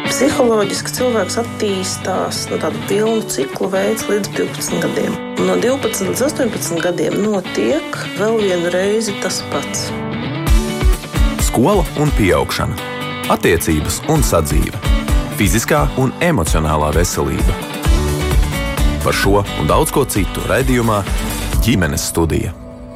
Psiholoģiski cilvēks attīstās no tāda pilnu ciklu veids līdz 12 gadiem. No 12 līdz 18 gadiem notiek vēl vienu reizi tas pats. Skola un pieaugšana, attiecības un sadzīve, fiziskā un emocionālā veselība. Par šo un daudz ko citu raidījumā Ģimenes studija.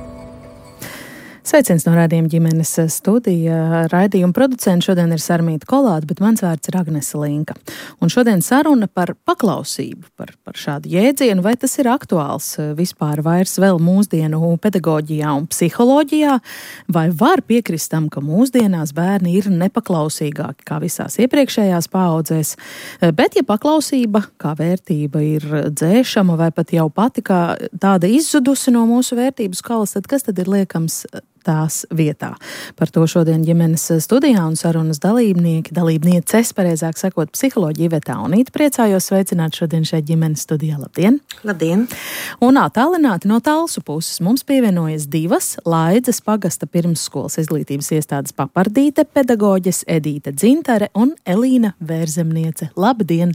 Sveiciens no raidījuma Ģimenes studija. Raidījuma producents šodien ir Sarmīta Kolāte, bet mans vārds ir Agnese Linka. Un šodien saruna par paklausību, par šādu jēdzienu, vai tas ir aktuāls vispār vairs vēl mūsdienu pedagoģijā un psiholoģijā, vai var piekrist tam, ka mūsdienās bērni ir nepaklausīgāki kā visās iepriekšējās paaudzēs, bet ja paklausība kā vērtība ir dzēšama vai pat jau pati kā tāda izzudusi no mūsu vērtību skalas, tad kas tad ir liekams tās vietā? Par to šodien ģimenes studijā un sarunas dalībnieces, pareizāk sakot, psiholoģija Iveta Aunīte. Priecājos sveicināt šodien šeit ģimenes studijā. Labdien! Labdien! Un attālināti no Talsu puses mums pievienojas divas Laidzes pagasta pirmsskolas izglītības iestādes papardīte, pedagoģes Edīte Dzintare un Elīna Vērzemniece. Labdien!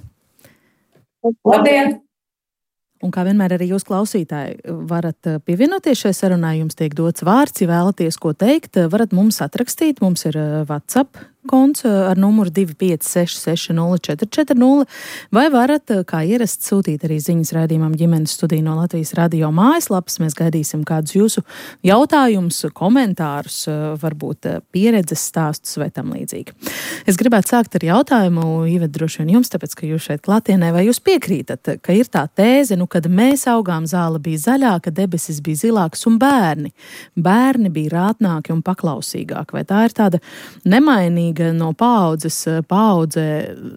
Labdien! Un kā vienmēr arī jūs klausītāji varat pievienoties šai sarunai, jums tiek dots vārds, ja vēlaties ko teikt, varat mums atrakstīt, mums ir WhatsApp konts ar numuru 256604440, vai varat, kā ierasts, sūtīt arī ziņas raidījumam Ģimenes studija no Latvijas radio mājaslapas. Mēs gaidīsim kādus jūsu jautājumus, komentārus, varbūt pieredzes stāstus vai tam līdzīgi. Es gribētu sākt ar jautājumu, Ivet, droši vien jums, tāpēc, ka jūs šeit klātienē, vai jūs piekrītat, ka ir tā tēze, kad mēs augām, zāle bija zaļāka, debesis bija zilākas un bērni bija rātnāki un paklausīgāki. Vai tā ir tāda nemainīga no paaudzē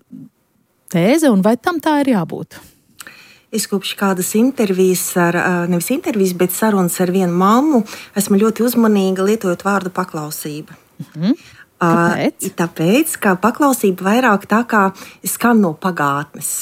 tēze, un vai tam tā ir jābūt? Es kopš kādas nevis intervijas, bet sarunas ar vienu mammu, esmu ļoti uzmanīga lietojot vārdu paklausība. Kāpēc? Tāpēc, ka paklausība vairāk tā kā skan no pagātnes.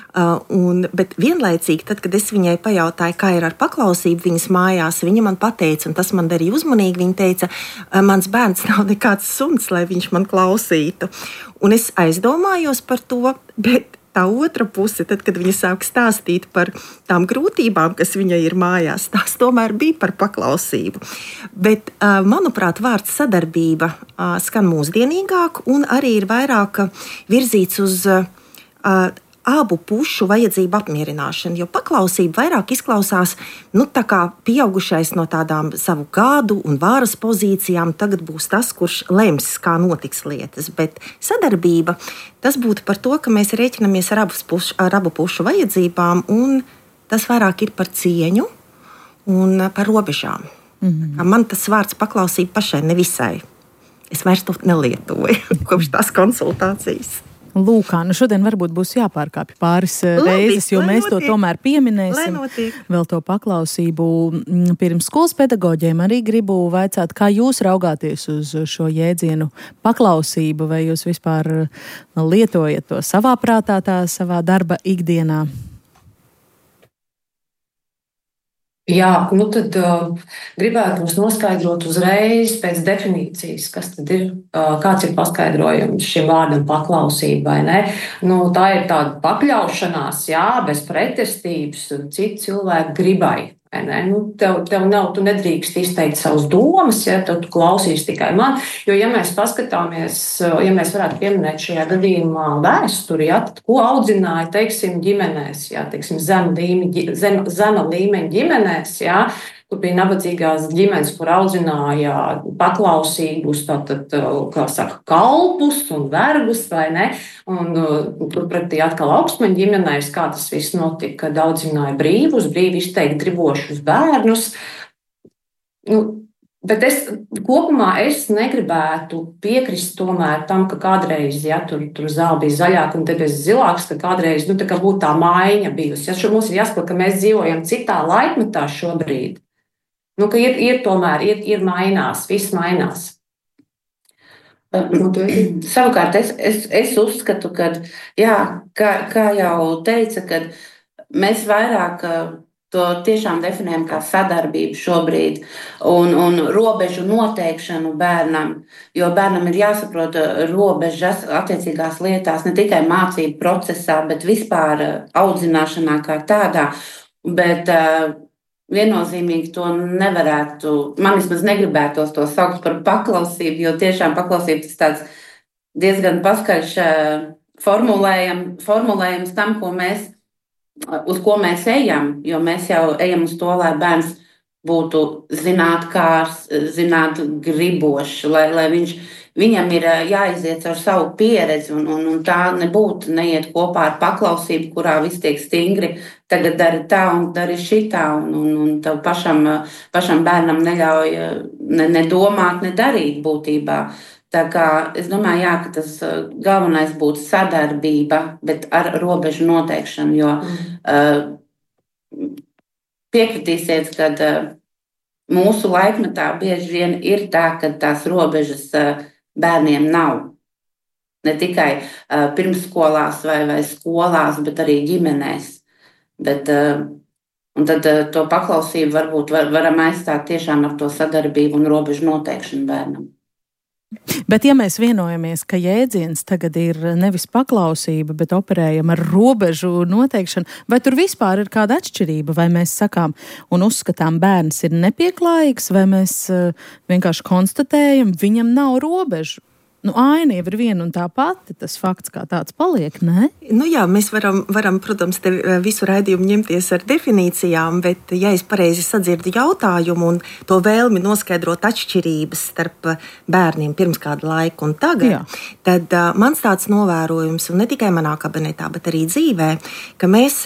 Bet vienlaicīgi, tad, kad es viņai pajautāju, kā ir ar paklausību viņas mājās, viņa man pateica, un tas man darīja uzmanīgi, viņa teica, mans bērns nav nekāds suns, lai viņš man klausītu. Un es aizdomājos par to, bet tā otra puse, tad, kad viņa sāk stāstīt par tām grūtībām, kas viņai ir mājās, tās tomēr bija par paklausību. Bet, manuprāt, vārds sadarbība skan mūsdienīgāk un arī ir vairāk virzīts uz abu pušu vajadzību apmierināšanu, jo paklausība vairāk izklausās, tā kā pieaugušais no tādām savu gādu un vāras pozīcijām tagad būs tas, kurš lems, kā notiks lietas, bet sadarbība, tas būtu par to, ka mēs rēķinamies ar abu pušu vajadzībām, un tas vairāk ir par cieņu un par robežām. Man tas vārds paklausība pašai nevisai. Es vairs to nelietoju kopš tās konsultācijas. Lūk, šodien varbūt būs jāpārkāpj pāris reizes, jo mēs to tomēr pieminēsim. Vēl to paklausību pirms skolas pedagoģiem arī gribu vaicāt, kā jūs raugāties uz šo jēdzienu paklausību, vai jūs vispār lietojat to savā prātā, savā darba ikdienā? Jā, tad gribētu mums noskaidrot uzreiz pēc definīcijas, kas tad ir, kāds ir paskaidrojums šim vārdam paklausība, vai ne? Tā ir tāda pakļaušanās, bez pretestības citu cilvēku gribai. Tev nav, tu nedrīkst izteikt savas domas, tu klausīs tikai man, jo, ja mēs paskatāmies, ja mēs varētu pieminēt šajā gadījumā vēsturi, tad ko audzināja, ģimenēs, zema līmeņa ģimenēs, tur bija nabadzīgās ģimenes, kur audzināja paklausīgus, kalpus un vergus, vai ne? Un turpretī atkal augstmaņa ģimenēs, kā tas viss notika, kad audzināja brīvi izteikt gribošus bērnus. Bet kopumā es negribētu piekrist tomēr tam, ka kādreiz, tur zāle bija zaļāka un debesis zilāks, ka kādreiz, tā kā būtu tā maiņa bijusi. Mums ir jāsaprot, ka mēs dzīvojam citā laikmetā šobrīd. Ka ir mainās, viss mainās. Savukārt es uzskatu, ka, kā jau teica, ka mēs vairāk to tiešām definējam kā sadarbību šobrīd un robežu noteikšanu bērnam, jo bērnam ir jāsaprot robežas attiecīgās lietās, ne tikai mācību procesā, bet vispār audzināšanā kā tādā. Bet viennozīmīgi to nevarētu, man vismaz negribētos to saukt par paklausību, jo tiešām paklausība tas tāds diezgan paskaļš formulējums tam, uz ko mēs ejam, jo mēs jau ejam uz to, lai bērns būtu zinātkārs, zinātgribošs, lai viņam ir jāiziet ar savu pieredzi, un tā nebūtu neiet kopā ar paklausību, kurā viss tiek stingri, tagad dari tā un dari šitā, un tev pašam bērnam neļauj ne domāt, ne darīt būtībā. Tā kā es domāju, ka tas galvenais būtu sadarbība, bet ar robežu noteikšanu, jo piekritīsiet, ka mūsu laikmetā bieži vien ir tā, ka tās robežas bērniem nav. Ne tikai pirmsskolās vai skolās, bet arī ģimenēs. Un tad to paklausību varbūt varam aizstāt tiešām ar to sadarbību un robežu noteikšanu bērnam. Bet ja mēs vienojamies, ka jēdziens tagad ir nevis paklausība, bet operējam ar robežu noteikšanu, vai tur vispār ir kāda atšķirība, vai mēs sakām un uzskatām bērns ir nepieklājīgs, vai mēs vienkārši konstatējam, viņam nav robežu? Aina jau ir viena un tā pati, tas fakts kā tāds paliek, ne? Jā, mēs varam, protams, te visu raidījumu ņemties ar definīcijām, bet, ja es pareizi sadzirdu jautājumu un to vēlmi noskaidrot atšķirības starp bērniem pirms kāda laika un tagad, tad mans tāds novērojums, un ne tikai manā kabinetā, bet arī dzīvē, ka mēs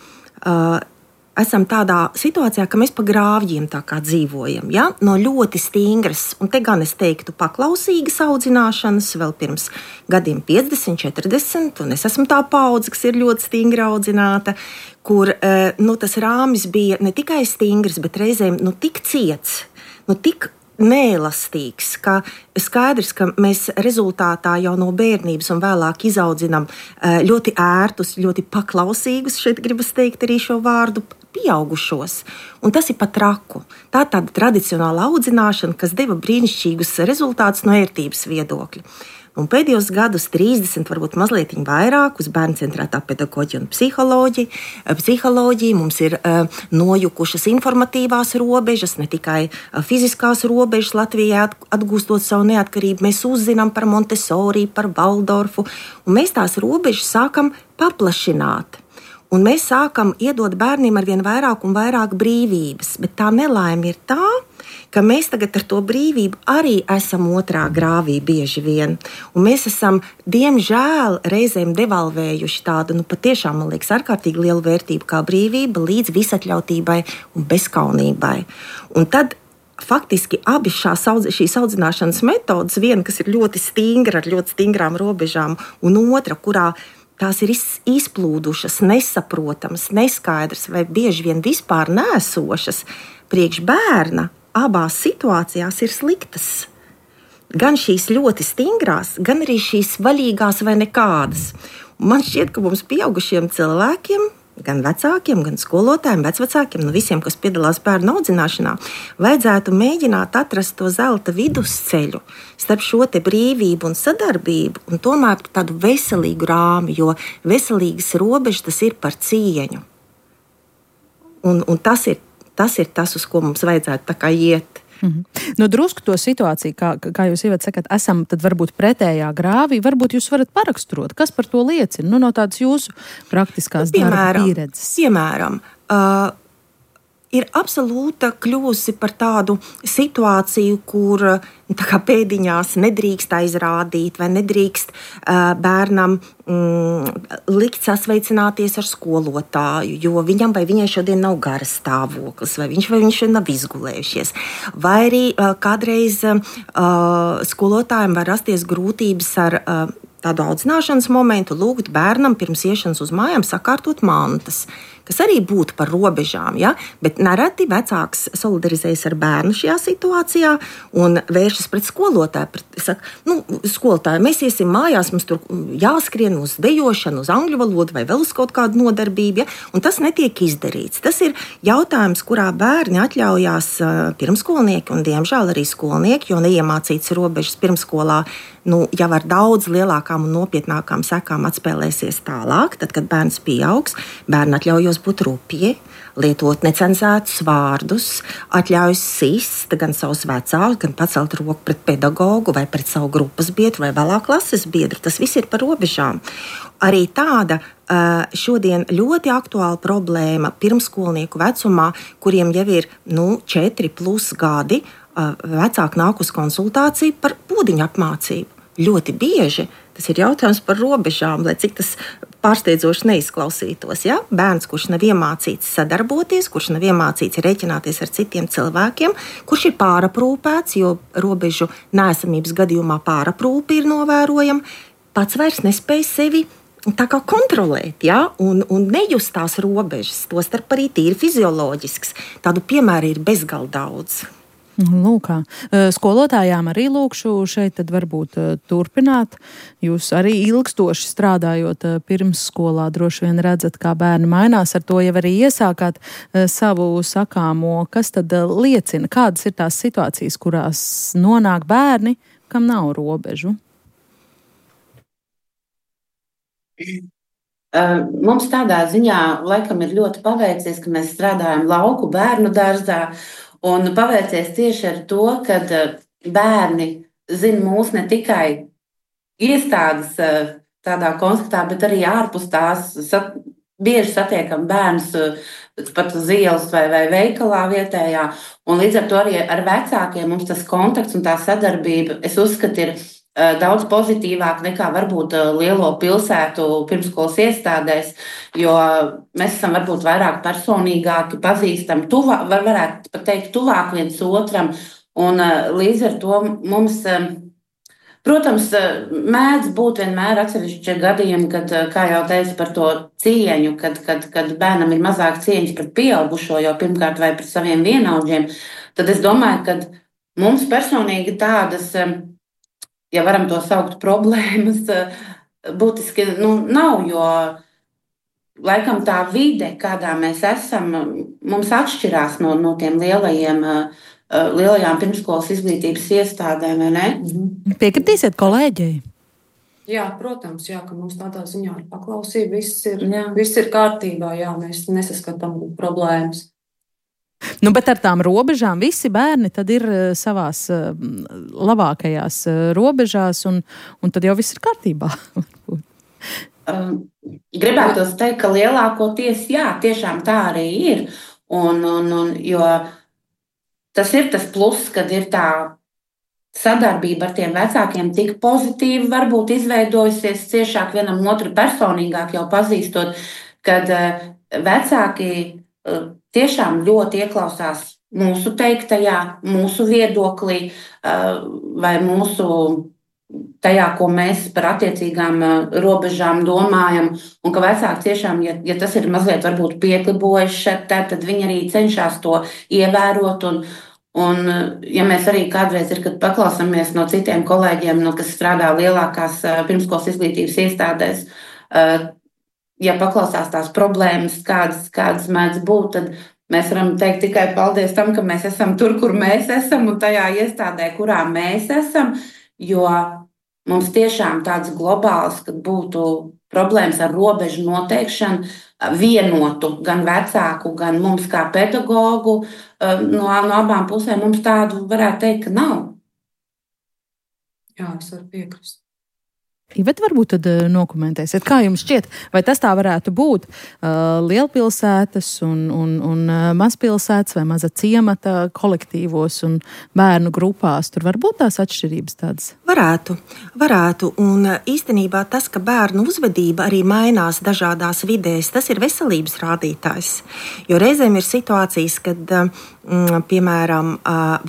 esam tādā situācijā, ka mēs pa grāvjiem tā kā dzīvojam, no ļoti stingras, un te gan es teiktu paklausīgas audzināšanas vēl pirms gadiem 50, 40, un es esmu tā paudze, kas ir ļoti stingri audzināta, kur tas rāmis bija ne tikai stingrs, bet reizēm tik ciets, tik neelastīgs, ka skaidrs, ka mēs rezultātā jau no bērnības un vēlāk izaudzinām ļoti ērtus, ļoti paklausīgus, šeit gribas teikt arī šo vārdu, pieaugušos. Un tas ir pat traku. Tā tāda tradicionāla audzināšana, kas deva brīnišķīgus rezultātus no ērtības viedokļa. Un pēdējos gadus 30, varbūt mazliet vairāk, uz bērnu centrētā pedagoģija un psiholoģija mums ir nojukušas informatīvās robežas, ne tikai fiziskās robežas. Latvijā atgūstot savu neatkarību, mēs uzzinām par Montessori, par Valdorfu, un mēs tās robežas sākam paplašināt. Un mēs sākam iedot bērniem ar vien vairāk un vairāk brīvības, bet tā nelaime ir tā, ka mēs tagad ar to brīvību arī esam otrā grāvī bieži vien. Un mēs esam, diemžēl, reizēm devalvējuši tādu, patiešām, man liekas, ārkārtīgi lielu vērtību kā brīvība līdz visatļautībai un bezkaunībai. Un tad faktiski abi šīs audzināšanas metodas, viena, kas ir ļoti stingra, ar ļoti stingrām robežām, un otra, kurā tās ir izplūdušas, nesaprotamas, neskaidras vai bieži vien vispār neesošas, priekš bērna abās situācijās ir sliktas. Gan šīs ļoti stingrās, gan arī šīs vaļīgās vai nekādas. Un man šķiet, ka mums pieaugušiem cilvēkiem, gan vecākiem, gan skolotājiem, vecvecākiem, visiem, kas piedalās bērnu audzināšanā, vajadzētu mēģināt atrast to zelta vidusceļu starp šo te brīvību un sadarbību un tomēr tādu veselīgu rāmi, jo veselīgas robežas tas ir par cieņu. Un tas ir tas, uz ko mums vajadzētu tā kā iet. Drusku to situāciju, kā jūs ievad sakat, esam tad varbūt pretējā grāvī, varbūt jūs varat paraksturot, kas par to liecina, no tādas jūsu praktiskās darba pieredzes. Piemēram, ir absolūta kļūsi par tādu situāciju, kur tā kā pēdiņās nedrīkst aizrādīt vai nedrīkst bērnam likt sasveicināties ar skolotāju, jo viņam vai viņai šodien nav garas stāvoklis, vai viņš šodien nav izgulējušies. Vai arī kādreiz skolotājiem var rasties grūtības ar tādu audzināšanas momentu, lūgt bērnam pirms iešanas uz mājām sakārtot mantas, kas arī būtu par robežām. Ja? Bet nereti vecāks solidarizējas ar bērnu šajā situācijā un vēršas pret skolotāju. Saka, skolotāji, mēs iesim mājās, mums tur jāskrien uz dejošanu, uz angļu valodu vai vēl uz kaut kādu nodarbību. Ja? Un tas netiek izdarīts. Tas ir jautājums, kurā bērni atļaujās pirmskolnieki un, diemžēl, arī skolnieki, jo neiemācīts robežas pirmskolā jau ar daudz lielākām un nopietnākām sekām atspēlēsies tālāk. Tad, kad bērns pieaugs, bērni atļaujos būt rupji, lietot necenzētus vārdus, atļaujas sist gan savus vecākus, gan pacelt roku pret pedagogu vai pret savu grupas biedru vai vēlāk klases biedru. Tas viss ir par robežām. Arī tāda šodien ļoti aktuāla problēma pirmskolnieku vecumā, kuriem jau ir 4+ gadi, vecāki nāk uz konsultāciju par pūdiņu apmācību. Ļoti bieži tas ir jautājums par robežām, lai cik tas pārsteidzoši neizklausītos. Ja? Bērns, kurš nav iemācīts sadarboties, kurš nav iemācīts rēķināties ar citiem cilvēkiem, kurš ir pāraprūpēts, jo robežu neesamības gadījumā pāraprūpe ir novērojama, pats vairs nespēj sevi tā kā kontrolēt, ja? un nejust tās robežas, tostarp arī tīri fizioloģisks. Tādu piemēru ir bezgalīgi daudz. Lūkā. Skolotājām arī lūkšu šeit tad varbūt turpināt. Jūs arī ilgstoši strādājot pirmsskolā droši vien redzat, kā bērni mainās. Ar to jau arī iesākāt savu sakāmo. Kas tad liecina, kādas ir tās situācijas, kurās nonāk bērni, kam nav robežu? Mums tādā ziņā laikam ir ļoti paveicies, ka mēs strādājam lauku bērnu dārzā. Un paveicies tieši ar to, ka bērni zina mūs ne tikai iestādes tādā kontaktā, bet arī ārpus tās. Bieži satiekam bērnus pat uz ielas vai veikalā vietējā. Un līdz ar to arī ar vecākiem mums tas kontakts un tā sadarbība, es uzskatu, ir daudz pozitīvāk nekā varbūt lielo pilsētu pirmsskolas iestādēs, jo mēs esam varbūt vairāk personīgāki, pazīstam, varētu pat teikt, tuvāk viens otram, un līdz ar to mums, protams, mēdz būt vienmēr atsevišķi gadījumi, kad, kā jau teicu par to cieņu, kad bērnam ir mazāk cieņas pret pieaugušo, jo pirmkārt vai pret saviem vienaudžiem, tad es domāju, ka mums personīgi tādas, ja varam to saukt problēmas, būtiski nav, jo laikam tā vide, kādā mēs esam, mums atšķirās no tiem lielajām pirmsskolas izglītības iestādēm, vai ne? Piekritīsiet kolēģei? Jā, protams, ka mums tādā ziņā ar paklausību viss ir kārtībā, mēs nesaskatām problēmas. Bet ar tām robežām visi bērni tad ir savās labākajās robežās, un tad jau viss ir kārtībā. Gribētos teikt, ka lielākoties, tiešām tā arī ir. Jo tas ir tas pluss, kad ir tā sadarbība ar tiem vecākiem tik pozitīvi varbūt izveidojusies ciešāk vienam otru personīgāk jau pazīstot, kad vecāki tiešām ļoti ieklausās mūsu teiktajā, mūsu viedoklī vai mūsu tajā, ko mēs par attiecīgām robežām domājam, un ka vecāki tiešām, ja tas ir mazliet varbūt pieklibojuši šeit, tad viņi arī cenšas to ievērot, un ja mēs arī kādreiz kad paklausāmies no citiem kolēģiem, kas strādā lielākās pirmsskolas izglītības iestādēs, ja paklausās tās problēmas, kādas mēdz būt, tad mēs varam teikt tikai paldies tam, ka mēs esam tur, kur mēs esam, un tajā iestādē, kurā mēs esam, jo mums tiešām tāds globāls, kad būtu problēmas ar robežu noteikšanu, vienotu gan vecāku, gan mums kā pedagogu, no abām pusēm mums tādu varētu teikt, ka nav. Jā, es varu piekrist. Bet varbūt tad nokomentēsiet, kā jums šķiet, vai tas tā varētu būt lielpilsētas un mazpilsētas vai maza ciemata kolektīvos un bērnu grupās? Tur var būt tās atšķirības tādas? Varētu. Un īstenībā tas, ka bērnu uzvedība arī mainās dažādās vidēs, tas ir veselības rādītājs. Jo reizēm ir situācijas, kad, piemēram,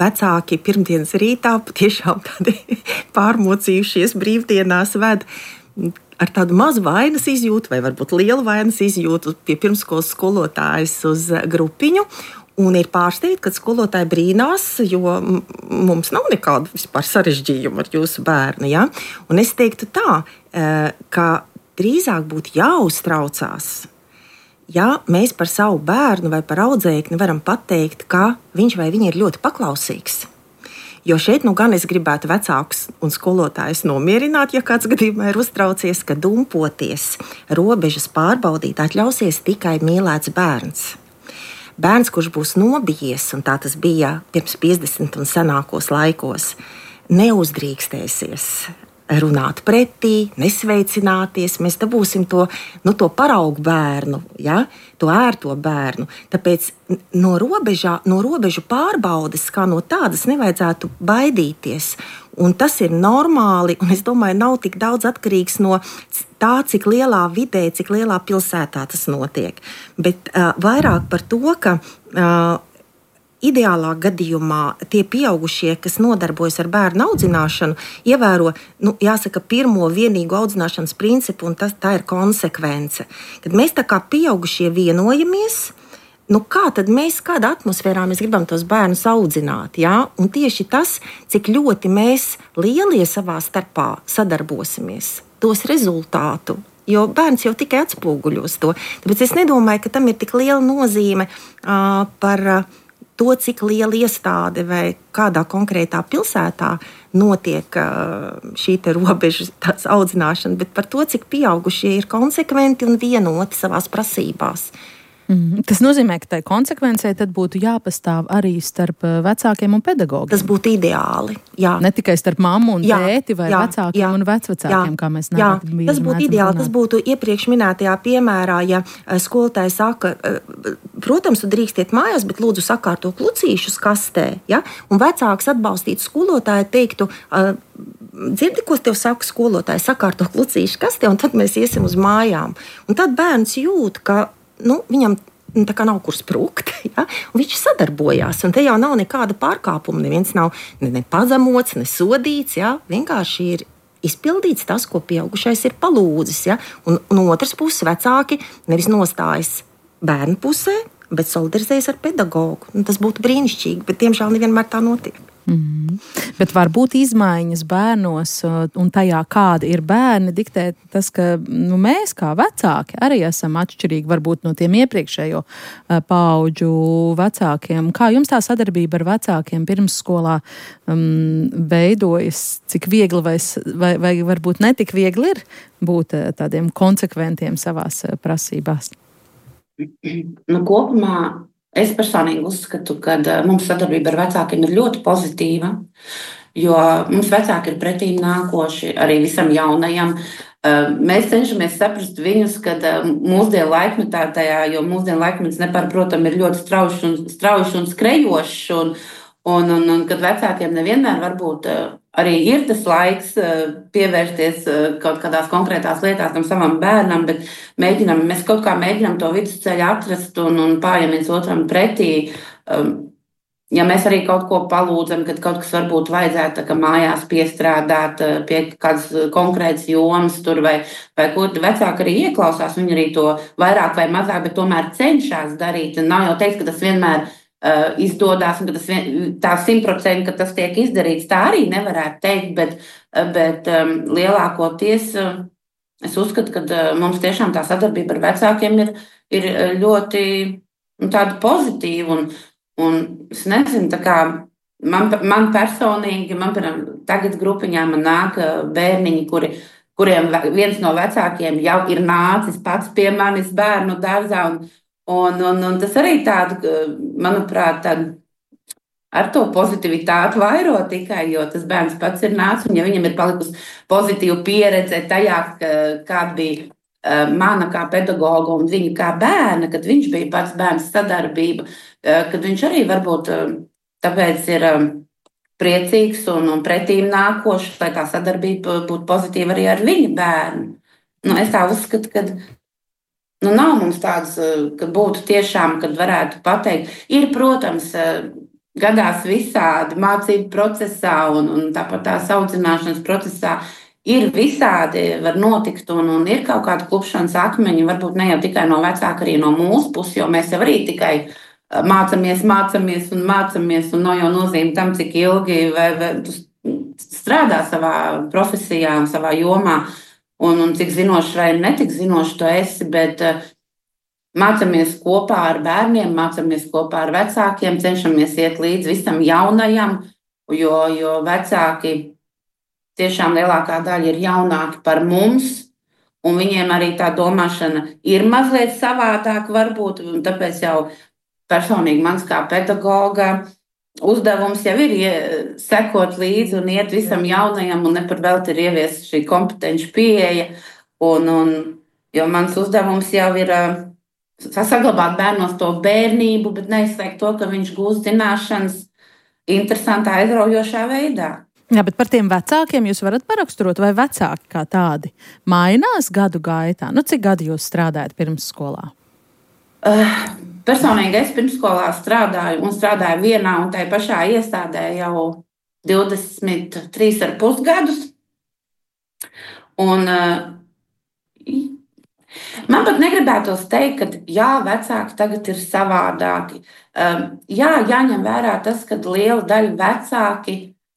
vecāki pirmdienas rītā patiešām tādi pārmocījušies brīvdienās ved ar tādu mazu vainas izjūtu, vai varbūt lielu vainas izjūtu pie pirmskolas skolotājas uz grupiņu. Un ir pārsteigti, kad skolotāji brīnās, jo mums nav nekāda vispār sarežģījuma ar jūsu bērnu. Ja? Un es teiktu tā, ka drīzāk būtu jāuztraucās, ja mēs par savu bērnu vai par audzēkni varam pateikt, ka viņš vai viņa ir ļoti paklausīgs. Jo šeit gan es gribētu vecākus un skolotājus nomierināt, ja kāds gadījumā ir uztraucies, ka dumpoties, robežas pārbaudīt, atļausies tikai mīlēts bērns. Bērns, kurš būs nobijies, un tā tas bija pirms 50 un senākos laikos, neuzdrīkstēsies runāt pretī, nesveicināties. Mēs dabūsim to paraugu bērnu, ja? To ērto bērnu. Tāpēc no robežu pārbaudes, kā no tādas, nevajadzētu baidīties. Un tas ir normāli, un es domāju, nav tik daudz atkarīgs no tā, cik lielā vidē, cik lielā pilsētā tas notiek. Bet vairāk par to, ka ideālā gadījumā tie pieaugušie, kas nodarbojas ar bērnu audzināšanu, ievēro, jāsaka, pirmo vienīgo audzināšanas principu, un tā ir konsekvence. Kad mēs tā kā pieaugušie vienojamies, kā tad mēs, kādā atmosfērā mēs gribam tos bērnus audzināt, ja? Un tieši tas, cik ļoti mēs lielie savā starpā sadarbosimies, dos rezultātu. Jo bērns jau tikai atspoguļos to. Tāpēc es nedomāju, ka tam ir tik liela nozīme par to, cik liela iestāde vai kādā konkrētā pilsētā notiek šī robežu audzināšana, bet par to, cik pieaugušie ir konsekventi un vienoti savās prasībās. Tas nozīmē, ka tai konsekvencei tad būtu jāpastāv arī starp vecākiem un pedagogiem. Tas būtu ideāli, jā. Ne tikai starp mammu un tēti vai vecākiem un vecvecākiem, kā mēs nevaram. Tas būtu ideāli, tas būtu iepriekš minētajā piemērā, ja skolotāji saka, protams, tu drīkstiet mājās, bet lūdzu sakārto klucīšus kastē, ja? Un vecāks atbalstītu skolotāju, teiktu, dzirdi, ko tev saka skolotāji, sakārto klucīšu kastē, un tad mēs iesim uz mājām. Un tad bērns jūt, ka viņam tā kā nav kur sprūkt, ja? Un viņš sadarbojās, un te jau nav nekāda pārkāpuma, neviens nav ne pazemots, ne sodīts, ja? Vienkārši ir izpildīts tas, ko pieaugušais ir palūdzis, ja? Un no otras puses vecāki nevis nostājas bērnu pusē, bet solidarizējas ar pedagogu. Un tas būtu brīnišķīgi, bet diemžēl nevienmēr tā notiek. Bet var būt izmaiņas bērnos un tajā, kādi ir bērni, diktē tas, ka mēs kā vecāki arī esam atšķirīgi varbūt no tiem iepriekšējo paudžu vecākiem. Kā jums tā sadarbība ar vecākiem pirmsskolā veidojas? Cik viegli vai varbūt netik viegli ir būt tādiem konsekventiem savās prasībās? Kopumā es personīgi uzskatu, ka mums sadarbība ar vecākiem ir ļoti pozitīva, jo mums vecāki ir pretīm nākoši arī visam jaunajam. Mēs cenšamies saprast viņus, kad mūsdienu laikmetā, jo mūsdienu laikmets nepārprotam ir ļoti strauji un skrejošs, un kad vecākiem nevienmēr varbūt arī ir tas laiks pievērsties kaut kādās konkrētās lietās tam savam bērnam, bet mēs kaut kā mēģinām to vidusceļu atrast un pājam viens otram pretī. Ja mēs arī kaut ko palūdzam, kad kaut kas varbūt vajadzētu mājās piestrādāt pie kādas konkrētas jomas tur vai ko, vecāki arī ieklausās, viņi arī to vairāk vai mazāk, bet tomēr cenšas darīt. Nav jau teikt, ka tas vienmēr izdodas, un ka tas tā 100%, ka tas tiek izdarīts, tā arī nevarētu teikt, bet lielākoties es uzskatu, ka mums tiešām tā sadarbība ar vecākiem ir ļoti tāda pozitīva, un es nezinu, tā kā man personīgi, tagad grupiņā man nāk bērniņi, kuriem viens no vecākiem jau ir nācis pats pie manis bērnu dārzā, un tas arī tādu, manuprāt, ar to pozitivitāti vairo tikai, jo tas bērns pats ir nācis, un ja viņam ir palikusi pozitīva pieredze tajā, kāda bija mana kā pedagoga un viņa kā bērna, kad viņš bija pats bērns sadarbība, kad viņš arī varbūt tāpēc ir priecīgs un pretīm nākošs, lai tā sadarbība būtu pozitīva arī ar viņa bērnu. Es tā uzskatu, ka nav mums tādas, ka būtu tiešām, kad varētu pateikt. Ir, protams, gadās visādi mācību procesā un tāpat tās audzināšanas procesā ir visādi, var notikt, un ir kaut kāda klupšanas akmeņi, varbūt ne jau tikai no vecāka, arī no mūsu puses, jo mēs jau arī tikai mācāmies, un nav jau nozīme tam, cik ilgi vai tu strādā savā profesijā un savā jomā, un cik zinošs vai netik zinošs tu esi, bet mācāmies kopā ar bērniem, mācāmies kopā ar vecākiem, cenšamies iet līdz visam jaunajam, jo vecāki tiešām lielākā daļa ir jaunāki par mums, un viņiem arī tā domāšana ir mazliet savādāk varbūt, un tāpēc jau personīgi mans kā pedagoga uzdevums jau ir sekot līdzi un iet visam jaunajam, un ne par velti ir ieviest šī kompetenci pieeja, jo mans uzdevums jau ir saglabāt bērnos to bērnību, bet neizslēgt to, ka viņš gūst zināšanas interesantā, aizraujošā veidā. Jā, bet par tiem vecākiem jūs varat paraksturot, vai vecāki kā tādi mainās gadu gaitā? Cik gadi jūs strādājat pirmsskolā? Personīgi es pirmsskolā strādāju vienā un tai pašā iestādē jau 23,5 gadus. Un man pat negribētos teikt, ka jā, vecāki tagad ir savādāki. Jā, jāņem vērā tas, ka liela daļa vecāki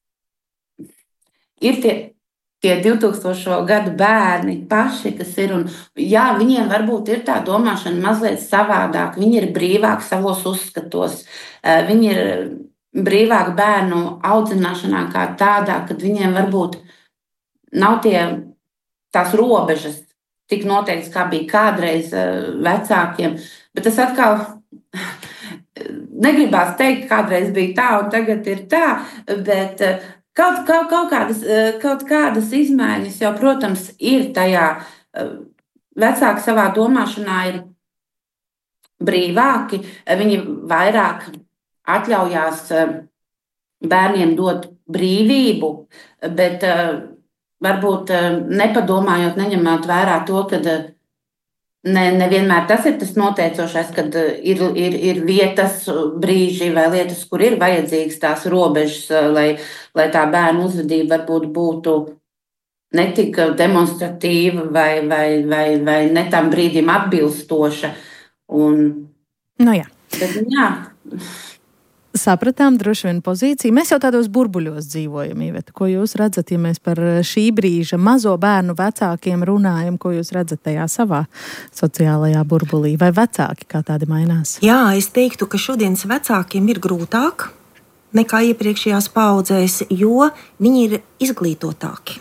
ir tie 2000. Gadu bērni paši, kas ir. Un, jā, viņiem varbūt ir tā domāšana mazliet savādāk. Viņi ir brīvāki savos uzskatos. Viņi ir brīvāki bērnu audzināšanā kā tādā, kad viņiem varbūt nav tās robežas tik noteikts, kā bija kādreiz vecākiem. Bet tas atkal negribās teikt, kādreiz bija tā un tagad ir tā, bet Kaut kādas izmaiņas jau, protams, ir tajā. Vecāki savā domāšanā ir brīvāki, viņi vairāk atļaujās bērniem dot brīvību, bet varbūt nepadomājot, neņemot vērā to, ka nevienmēr tas ir tas noteicošais, kad ir vietas, brīži vai lietas, kur ir vajadzīgas tās robežas, lai tā bērnu uzvedība varbūt būtu ne tik demonstratīva vai ne tam brīdim atbilstoša. Jā. Bet, jā. Sapratām droši vien pozīciju. Mēs jau tādos burbuļos dzīvojam, Iveta. Ko jūs redzat, ja mēs par šī brīža mazo bērnu vecākiem runājam, ko jūs redzat tajā savā sociālajā burbulī? Vai vecāki kā tādi mainās? Jā, es teiktu, ka šodienas vecākiem ir grūtāk nekā iepriekšējās paudzēs, jo viņi ir izglītotāki.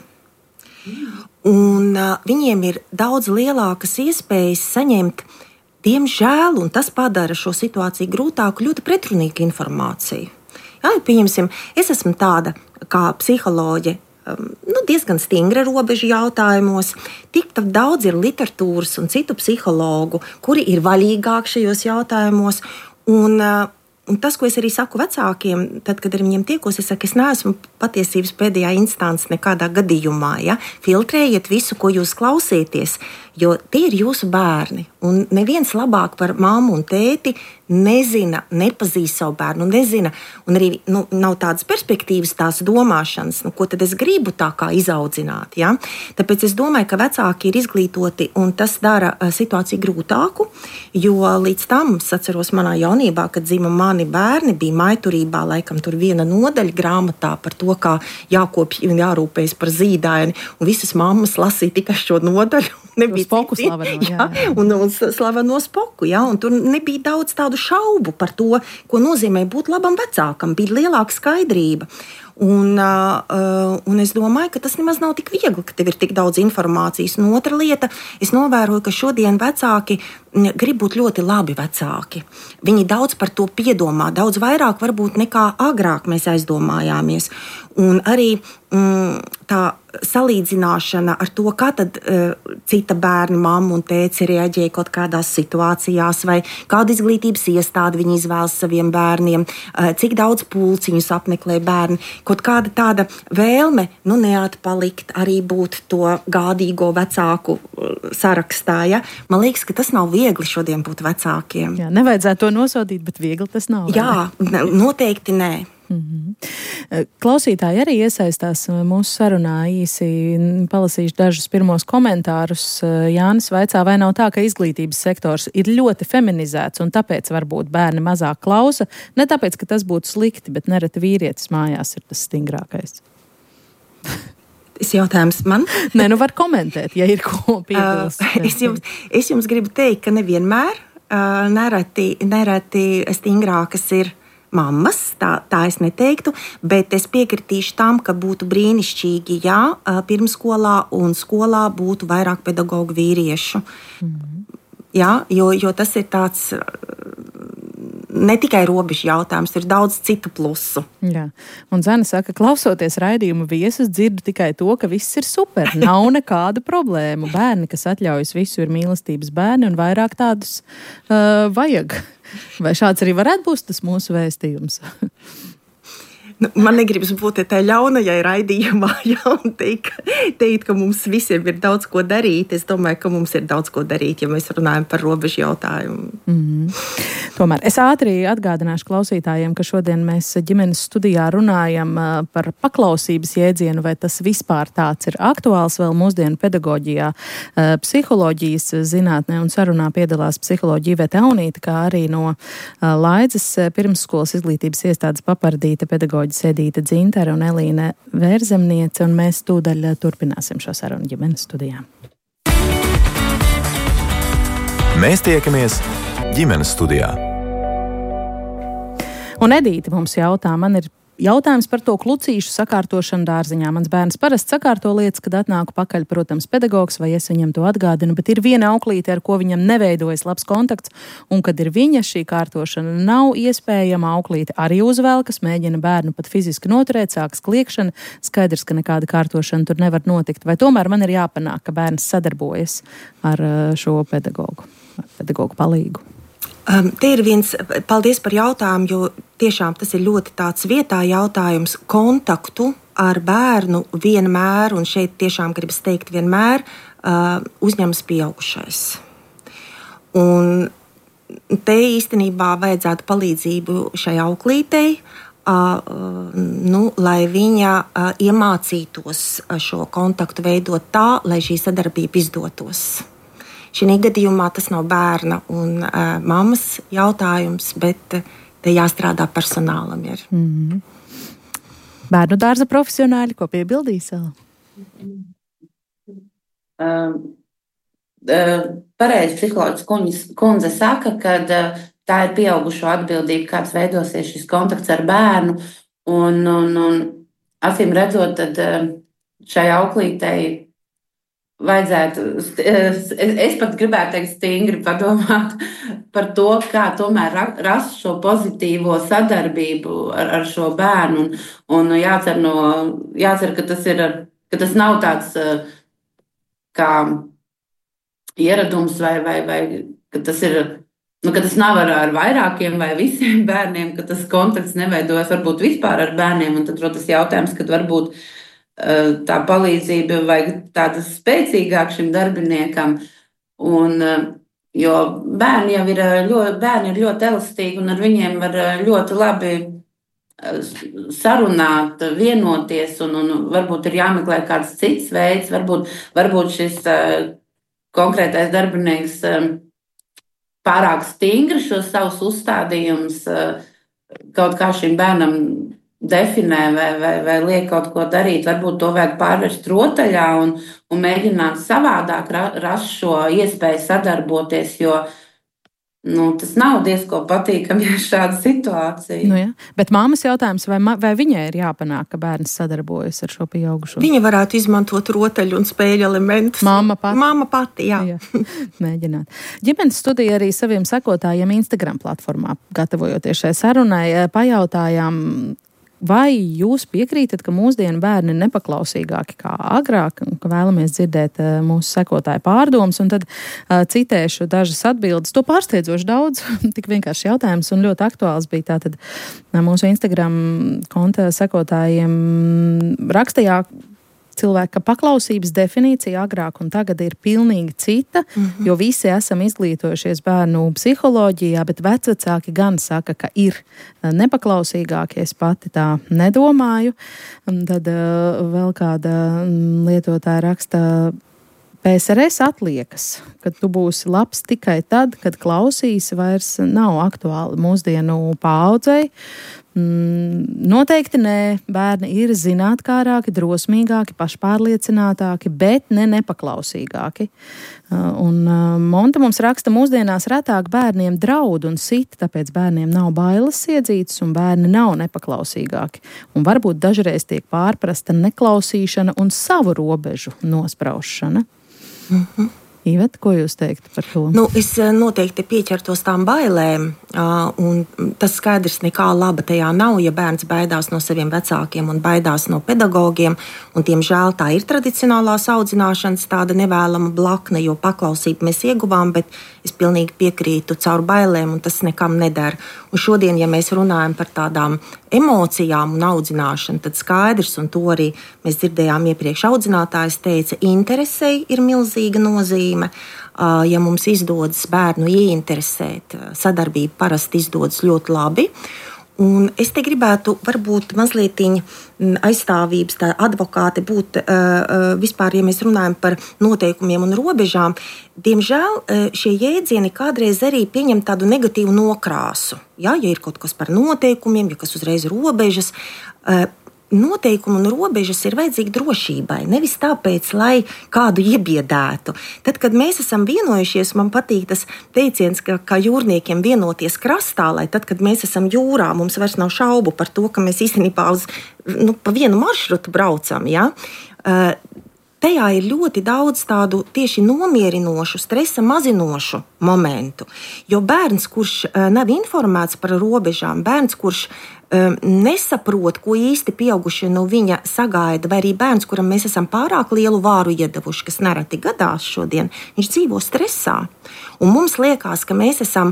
Un viņiem ir daudz lielākas iespējas saņemt, diemžēl, un tas padara šo situāciju grūtāku, ļoti pretrunīgu informāciju. Jā, pieņemsim, es esmu tāda kā psiholoģe, diezgan stingra robežu jautājumos. Tik daudz ir literatūras un citu psihologu, kuri ir vaļīgāki šajos jautājumos. Un tas, ko es arī saku vecākiem, tad, kad ar viņiem tiekos, es saku, es neesmu patiesības pēdējā instance nekādā gadījumā. Ja? Filtrējiet visu, ko jūs klausieties, jo tie ir jūsu bērni. Un neviens labāk par mammu un tēti nezina, nepazīst savu bērnu, nezina, un arī nav tādas perspektīvas, tās domāšanas, ko tad es gribu tā kā izaudzināt. Ja? Tāpēc es domāju, ka vecāki ir izglītoti, un tas dara situāciju grūtāku, jo līdz tam, es atceros manā jaunībā, kad dzima mani bērni, bija maiturībā, laikam tur viena nodaļa grāmatā par to, kā jākopj un jārūpējas par zīdaini, un visas mammas lasīja tikai šo nodaļu. Nebija spoku slaveno, jā. Un slaveno spoku, jā, un tur nebija daudz tādu šaubu par to, ko nozīmē būt labam vecākam, bija lielāka skaidrība. Un es domāju, ka tas nemaz nav tik viegli, ka tev ir tik daudz informācijas. Un otra lieta, es novēroju, ka šodien vecāki grib būt ļoti labi vecāki. Viņi daudz par to piedomā, daudz vairāk varbūt nekā agrāk mēs aizdomājāmies. Un arī tā salīdzināšana ar to, kā tad cita bērna mamma un tēci reaģēja kaut kādās situācijās, vai kādu izglītības iestādi viņi izvēlas saviem bērniem, cik daudz pulciņus apmeklē bērni, kaut kāda tāda vēlme neatpalikt, arī būt to gādīgo vecāku sarakstā. Ja? Man liekas, ka tas nav viegli šodien būt vecākiem. Jā, nevajadzētu to nosodīt, bet viegli tas nav. Jā, noteikti nē. Klausītāji arī iesaistās mūsu sarunā. Īsi palasīšu dažus pirmos komentārus. Jānis vaicā, vai nav tā, ka izglītības sektors ir ļoti feminizēts un tāpēc varbūt bērni mazāk klausa. Ne tāpēc, ka tas būtu slikti, bet nereti vīrietis mājās ir tas stingrākais. Tas jautājums man? Nē, var komentēt, ja ir ko piebilst. Es jums gribu teikt, ka nevienmēr nereti stingrākas ir mammas, tā es neteiktu, bet es piekritīšu tam, ka būtu brīnišķīgi, ja pirmskolā un skolā būtu vairāk pedagogu vīriešu. Jā, jo tas ir tāds ne tikai robežu jautājums, ir daudz citu plusu. Jā. Un Zana saka, klausoties raidījumu viesus, dzirdu tikai to, ka viss ir super, nav nekādu problēmu. Bērni, kas atļaujas visu, ir mīlestības bērni un vairāk tādus vajag. Vai šāds arī varētu būt tas mūsu vēstījums? Man negribas būt tā ļaunajai raidījumā, un teikt, ka mums visiem ir daudz ko darīt. Es domāju, ka mums ir daudz ko darīt, ja mēs runājam par robežu jautājumu. Tomēr es ātri atgādināšu klausītājiem, ka šodien mēs ģimenes studijā runājam par paklausības jēdzienu, vai tas vispār tāds ir aktuāls vēl mūsdienu pedagoģijā, psiholoģijas zinātnē, un sarunā piedalās psiholoģija Iveta Aunīte, kā arī no Laidzes pirmsskolas izglītības iestādes papardīta pedagoģija Edīte Dzintara un Elīne Vērzemniece, un mēs tūdaļ turpināsim šo sarunu ģimenes studijā. Mēs tiekamies ģimenes studijā. Un Edīte mums jautā, man ir jautājums par to klucīšu sakārtošanu dārziņā. Mans bērns parasti sakārto lietas, kad atnāku pakaļ, protams, pedagogs, vai es viņam to atgādinu, bet ir viena auklīte, ar ko viņam neveidojas labs kontakts, un kad ir viņa šī kārtošana nav iespējama, auklīte arī uzvelkas, mēģina bērnu pat fiziski noturēt, sākas kliekšana, skaidrs, ka nekāda kārtošana tur nevar notikt. Vai tomēr man ir jāpanāk, ka bērns sadarbojas ar šo pedagogu palīgu? Te ir viens, paldies par jautājumu, jo tiešām tas ir ļoti tāds vietā jautājums. Kontaktu ar bērnu vienmēr, un šeit tiešām gribas teikt vienmēr, uzņemas pieaugušais. Un te īstenībā vajadzētu palīdzību šai auklītei, lai viņa iemācītos šo kontaktu veidot tā, lai šī sadarbība izdotos. Šī gadījumā tas nav bērna un mammas jautājums, bet te jāstrādā personālam. Bērnu dārza profesionāļi, ko piebildīs vēl? Pareizi psiholoģis kundze saka, ka tā ir pieaugušo atbildība, kāds veidosies šis kontakts ar bērnu. Un acīm redzot, tad šai auklītei vajadzētu, es pat gribētu teikt stingri padomāt par to, kā tomēr rast šo pozitīvo sadarbību ar šo bērnu. Un jācer, ka tas nav tāds kā ieradums vai ka tas ir, ka tas nav ar vairākiem vai visiem bērniem, ka tas kontakts neveidojas varbūt vispār ar bērniem. Un tad rodas jautājums, kad varbūt tā palīdzība vajag tāda spēcīgāk šim darbiniekam. Jo bērni jau ir ļoti elastīgi un ar viņiem var ļoti labi sarunāt, vienoties, un varbūt ir jāmeklē kāds cits veids. Varbūt šis konkrētais darbinieks pārāk stingri šos savus uzstādījumus kaut kā šim bērnam definē vai liek kaut ko darīt. Varbūt to vajag pārvērst rotaļā un mēģināt savādāk rast šo iespēju sadarboties, jo tas nav diezko patīkami, ja šāda situācija. Jā. Bet māmas jautājums, vai viņai ir jāpanāk, ka bērns sadarbojas ar šo pieaugušo? Viņa varētu izmantot rotaļu un spēļu elementus. Māma pati, jā. Mēģināt. Ģimenes studija arī saviem sekotājiem Instagram platformā, gatavojoties šai sarunai, pajautājām, vai jūs piekrītat, ka mūsdienu bērni ir nepaklausīgāki kā agrāk, un ka vēlamies dzirdēt mūsu sekotāju pārdomas, un tad citēšu dažas atbildes. To pārsteidzoši daudz, tik vienkārši jautājums, un ļoti aktuāls bija tātad mūsu Instagram konta sekotājiem rakstījā cilvēka paklausības definīcija agrāk un tagad ir pilnīgi cita, jo visi esam izglītojušies bērnu psiholoģijā, bet vecvecāki gan saka, ka ir nepaklausīgāki. Es pati tā nedomāju. Un tad vēl kāda lietotāja raksta: PSRS atliekas, kad tu būsi labs tikai tad, kad klausīsi, vairs nav aktuāli mūsdienu paaudzei. Noteikti nē, bērni ir zinātkārāki, drosmīgāki, pašpārliecinātāki, bet ne nepaklausīgāki. Un Monta mums raksta: mūsdienās retāk bērniem draud un sit, tāpēc bērniem nav bailes iedzītas un bērni nav nepaklausīgāki. Un varbūt dažreiz tiek pārprasta neklausīšana un savu robežu nospraušana. Iveta, ko jūs teiktu par to? Es noteikti pieķertos tām bailēm, un tas skaidrs, nekā laba tajā nav, ja bērns baidās no saviem vecākiem un baidās no pedagogiem, un diemžēl tā ir tradicionālās audzināšanas tāda nevēlama blakne, jo paklausību mēs ieguvām, bet es pilnīgi piekrītu caur bailēm, un tas nekam nedara. Un šodien, ja mēs runājam par tādām emocijām un audzināšanu, tad skaidrs, un to arī mēs dzirdējām iepriekš, audzinātājs teica, interesei ir milzīga nozīme. Ja mums izdodas bērnu ieinteresēt, sadarbība parasti izdodas ļoti labi. Un es te gribētu varbūt mazliet aizstāvības, tā advokāte būt vispār, ja mēs runājam par noteikumiem un robežām. Diemžēl šie jēdzieni kādreiz arī pieņem tādu negatīvu nokrāsu. Ja ir kaut kas par noteikumiem, ja kas uzreiz robežas. Noteikumi un robežas ir vajadzīgi drošībai, nevis tāpēc, lai kādu iebiedētu. Tad, kad mēs esam vienojušies, man patīk tas teiciens, ka jūrniekiem vienoties krastā, lai tad, kad mēs esam jūrā, mums vairs nav šaubu par to, ka mēs īstenībā pa vienu maršrutu braucam. Ja? Tajā ir ļoti daudz tādu tieši nomierinošu, stresa mazinošu momentu. Jo bērns, kurš nav informēts par robežām, bērns, kurš nesaprot, ko īsti pieaugušie no viņa sagaida, vai arī bērns, kuram mēs esam pārāk lielu vāru iedevuši, kas nereti gadās šodien, viņš dzīvo stresā. Un mums liekas, ka mēs esam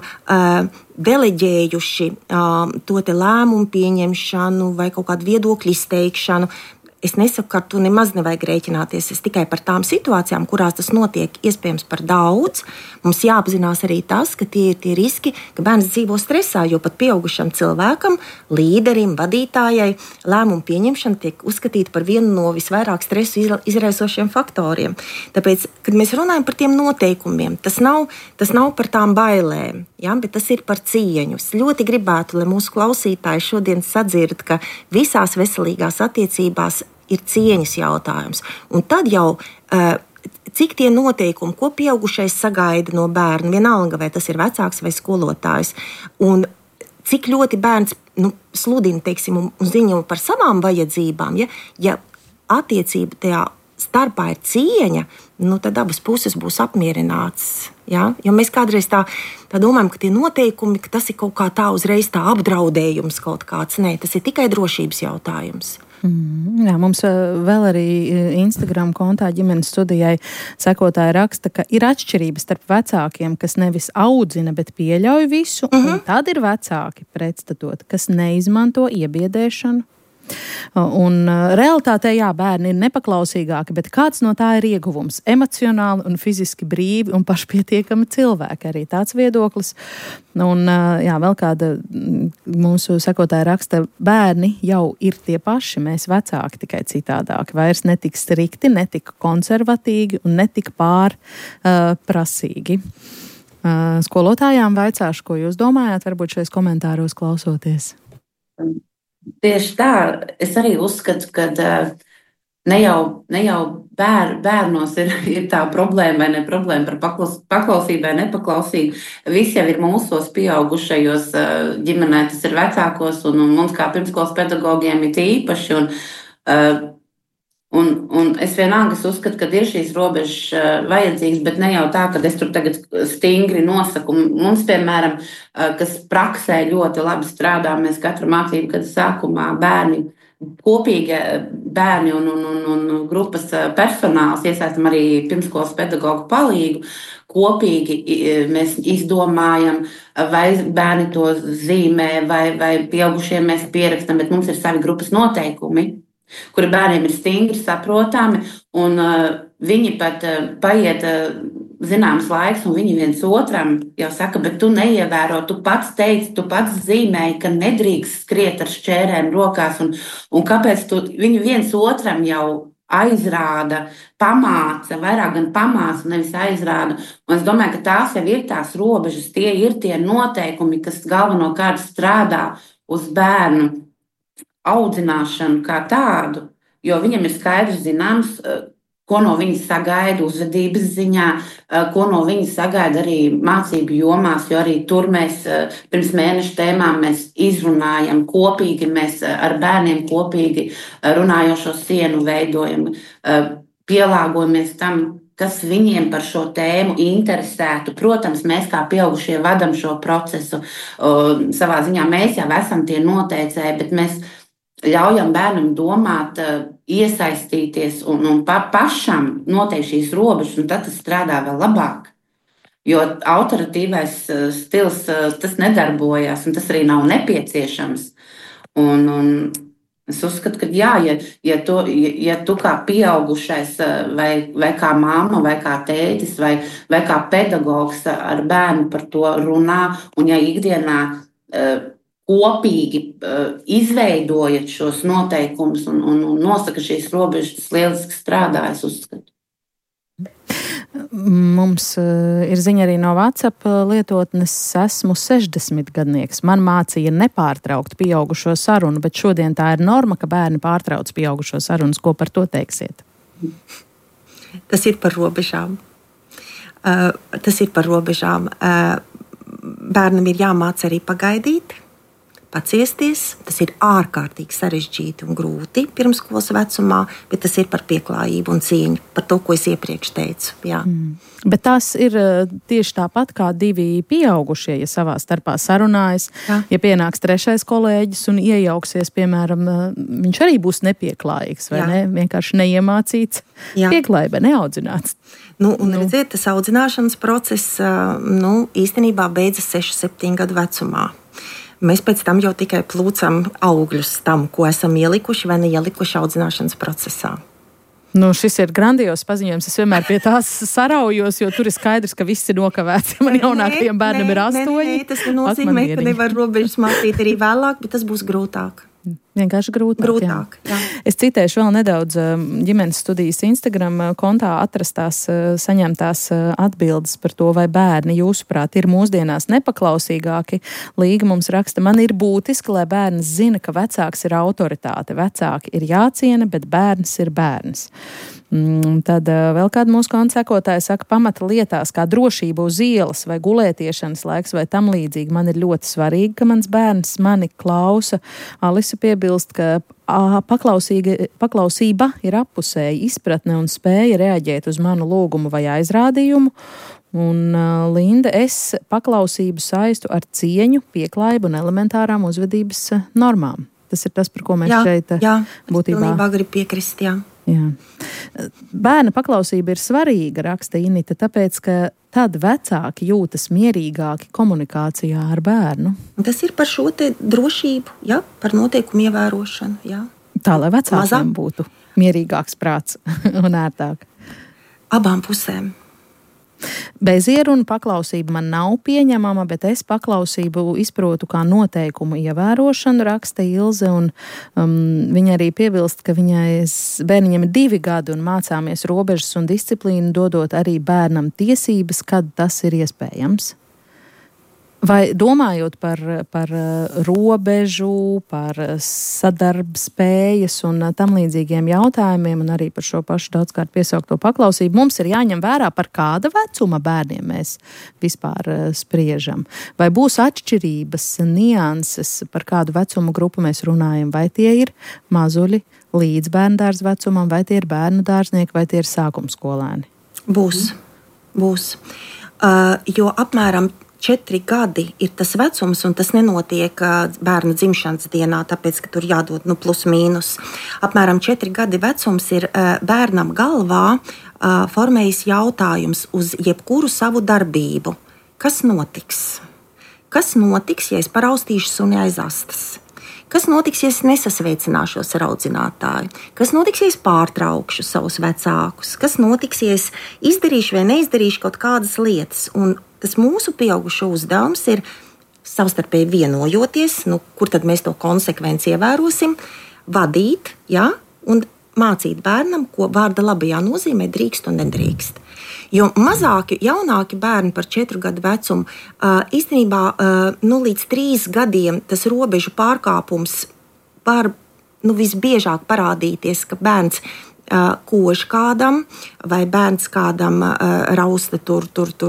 deleģējuši to te lēmumu pieņemšanu vai kaut kādu viedokļu izteikšanu. Es nesaku, ka tu nemaz nevajag rēķināties. Es tikai par tām situācijām, kurās tas notiek, iespējams par daudz. Mums jāapzinās arī tas, ka tie ir tie riski, ka bērns dzīvo stresā, jo pat pieaugušam cilvēkam, līderim, vadītājai, lēmumu pieņemšana tiek uzskatīta par vienu no visvairāk stresu izraisošiem faktoriem. Tāpēc, kad mēs runājam par tiem noteikumiem, tas nav par tām bailēm, ja, bet tas ir par cieņu. Es ļoti gribētu, lai mūsu klausītāji šodien sadzird, ka visās veselīgās attiecībās ir cieņas jautājums. Un tad jau, cik tie noteikumi, ko pieaugušais sagaida no bērna, vienalga, vai tas ir vecāks vai skolotājs, un cik ļoti bērns sludina, teiksim, un ziņo par savām vajadzībām, ja attiecība tajā starpā ir cieņa, tad abas puses būs apmierināts. Ja? Jo mēs kādreiz tā domājam, ka tie noteikumi, ka tas ir kaut kā tā uzreiz tā apdraudējums kaut kāds. Nē, tas ir tikai drošības jautājums. Jā, mums vēl arī Instagram kontā ģimenes studijai sekotāji raksta, ka ir atšķirības starp vecākiem, kas nevis audzina, bet pieļauj visu, un tad ir vecāki pretstatot, kas neizmanto iebiedēšanu. Un realitātē, jā, bērni ir nepaklausīgāki, bet kāds no tā ir ieguvums? Emocionāli un fiziski brīvi un pašpietiekami cilvēki, arī tāds viedoklis. Un jā, vēl kāda mūsu sekotāja raksta, bērni jau ir tie paši, mēs vecāki tikai citādāki, vairs netik strikti, netik konservatīvi un netik pārprasīgi. Skolotājām vaicāšu, ko jūs domājāt, varbūt šais komentāros klausoties. Tieši tā, es arī uzskatu, ka ne jau bērnos ir tā problēma vai ne problēma par paklausību vai nepaklausību. Viss jau ir mūsos pieaugušajos ģimenē, tas ir vecākos un mums kā pirmskolas pedagogiem ir īpaši. Un es vienalga uzskatu, ka ir šīs robežas vajadzīgas, bet ne jau tā, ka es tur tagad stingri nosaku. Mums, piemēram, kas praksē ļoti labi strādā, mēs katru mācību gada sākumā kopīgi bērni un grupas personāls, iesaistam arī pirmskolas pedagogu palīgu, kopīgi mēs izdomājam, vai bērni to zīmē, vai pieaugušiem mēs pierakstam, bet mums ir savi grupas noteikumi. kuri bērniem ir stingri saprotami, un viņi pat paiet zināms laiks, un viņi viens otram jau saka, bet tu neievēro, tu pats teici, tu pats zīmēji, ka nedrīkst skriet ar šķērēm rokās, un kāpēc viņi viens otram jau aizrāda, pamāca, vairāk gan pamāca, nevis aizrāda. Un es domāju, ka tās jau ir tās robežas, tie ir tie noteikumi, kas galvenokārt strādā uz bērnu audzināšanu kā tādu, jo viņam ir skaidrs zināms, ko no viņas sagaida uzvedības ziņā, ko no viņas sagaida arī mācību jomās, jo arī tur mēs pirms mēneša tēmām mēs izrunājam kopīgi, mēs ar bērniem kopīgi runājošo sienu veidojam, pielāgojamies tam, kas viņiem par šo tēmu interesētu. Protams, mēs kā pieaugušie vadam šo procesu, savā ziņā mēs jau esam tie noteicēji, bet mēs ļaujam bērnam domāt, iesaistīties un pašam noteikt šīs robežas, un tad tas strādā vēl labāk. Jo autoritīvais stils, tas nedarbojas, un tas arī nav nepieciešams. Un es uzskatu, ka jā, ja tu kā pieaugušais, vai kā mamma, vai kā tētis, vai kā pedagogs ar bērnu par to runā, un ja ikdienā kopīgi izveidojat šos noteikumus un nosaka šīs robežas, tas lieliski strādā, es uzskatu. Mums ir ziņa arī no WhatsApp lietotnes. Esmu 60-gadnieks. Man mācīja nepārtraukt pieaugušo sarunu, bet šodien tā ir norma, ka bērni pārtrauc pieaugušo sarunas. Ko par to teiksiet? Tas ir par robežām. Bērnam ir jāmāc arī pagaidīt, paciesties. Tas ir ārkārtīgi sarežģīti un grūti pirmskolas vecumā, bet tas ir par pieklājību un cieņu, par to, ko es iepriekš teicu. Jā. Bet tās ir tieši tāpat kā divi pieaugušie, ja savā starpā sarunājas. Jā. Ja pienāks trešais kolēģis un iejauksies, piemēram, viņš arī būs nepieklājīgs, vai ne? Vienkārši neiemācīts, pieklājība, neaudzināts. Redziet, tas audzināšanas process īstenībā beidzas 6-7 gadu vecumā. Mēs pēc tam jau tikai plūcam augļus tam, ko esam ielikuši vai neielikuši audzināšanas procesā. Šis ir grandios paziņojums. Es vienmēr pie tās saraujos, jo tur ir skaidrs, ka viss ir nokavēts. Man jaunākajiem bērnam ir 8. Nē, tas nenozīmē, ka nevar robežas mācīt arī vēlāk, bet tas būs grūtāk. Vienkārši grūtāk. Jā. Es citēšu vēl nedaudz ģimenes studijas Instagram kontā atrastās saņemtās atbildes par to, vai bērni, jūsuprāt, ir mūsdienās nepaklausīgāki. Līga mums raksta, man ir būtiski, lai bērns zina, ka vecāks ir autoritāte. Vecāki ir jāciena, bet bērns ir bērns. Tad vēl kāda mūsu konta sekotāja saka, pamata lietās kā drošība uz ielas vai gulētiešanas laiks vai tam līdzīgi. Man ir ļoti svarīgi, ka mans bērns mani klausa. Alisa piebilst, ka paklausība ir appusēja izpratne un spēja reaģēt uz manu lūgumu vai aizrādījumu. Un Linda, es paklausību saistu ar cieņu, pieklājību un elementārām uzvedības normām. Tas ir tas, par ko mēs šeit būtībā. Jā, es gribu piekrist, jā. Bērna paklausība ir svarīga, raksta Inita, tāpēc, ka tad vecāki jūtas mierīgāki komunikācijā ar bērnu. Tas ir par šo te drošību, par noteikumu ievērošanu. Jā. Tā, lai vecākiem būtu mierīgāks prāts un ērtāk. Abām pusēm. Bezieruna paklausība man nav pieņemama, bet es paklausību izprotu kā noteikumu ievērošanu, raksta Ilze, un viņa arī piebilst, ka bērniņam ir 2 gadi un mācāmies robežas un disciplīnu, dodot arī bērnam tiesības, kad tas ir iespējams. Vai domājot par robežu, par sadarbspējas un tam līdzīgiem jautājumiem un arī par šo pašu daudzkārt piesaukto paklausību, mums ir jāņem vērā, par kāda vecuma bērniem mēs vispār spriežam. Vai būs atšķirības, nianses, par kādu vecumu grupu mēs runājam, vai tie ir mazuļi līdz bērndārs vecumam, vai tie ir bērnu dārznieki, vai tie ir sākumskolēni? Būs. Jo apmēram 4 gadi ir tas vecums, un tas nenotiek bērna dzimšanas dienā, tāpēc, ka tur jādod plus mīnus. Apmēram 4 gadi vecums ir bērnam galvā formējas jautājums uz jebkuru savu darbību. Kas notiks? Kas notiks, ja es paraustīšu suni aiz astes? Kas notiks, ja es nesasveicināšos ar audzinātāju? Kas notiks, ja es pārtraukšu savus vecākus? Kas notiks, ja es izdarīšu vai neizdarīšu kaut kādas lietas? Un tas mūsu pieaugušo uzdevums ir savstarpēji vienojoties, kur tad mēs to konsekvenci ievērosim, vadīt, ja, un mācīt bērnam, ko vārda labajā nozīmē drīkst un nedrīkst. Jo mazāki, jaunāki bērni par 4 gadu vecumu, īstenībā līdz 3 gadiem tas robežu pārkāpums var visbiežāk parādīties, ka bērns kož kādam, vai bērns kādam rausta tur